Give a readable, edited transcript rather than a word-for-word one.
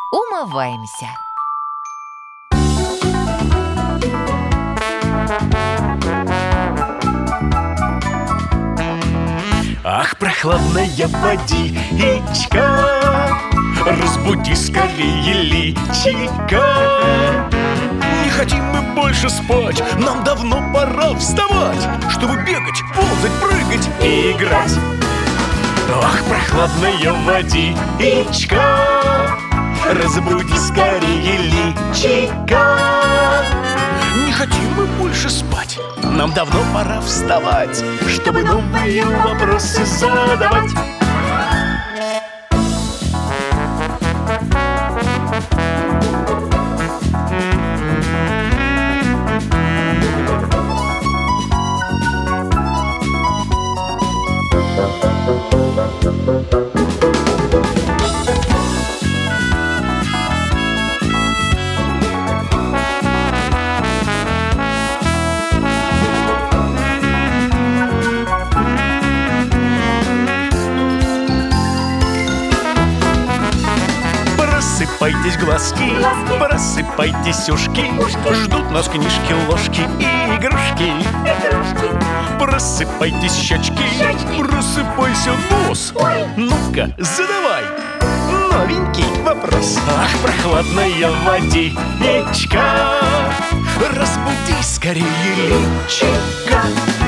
Умываемся. Ах, прохладная водичка, разбуди скорее личика. Не хотим мы больше спать, нам давно пора вставать, чтобы бегать, ползать, прыгать и играть. Ах, прохладная водичка, разбуди скорее личика. Не хотим мы больше спать, нам давно пора вставать, чтобы новые вопросы задавать. Просыпайтесь, глазки, просыпайтесь, ушки, ждут нас книжки, ложки и игрушки. Просыпайтесь, щечки, просыпайся, нос. Ну-ка, задавай новенький вопрос. Ах, прохладная водичка, разбуди скорее личика.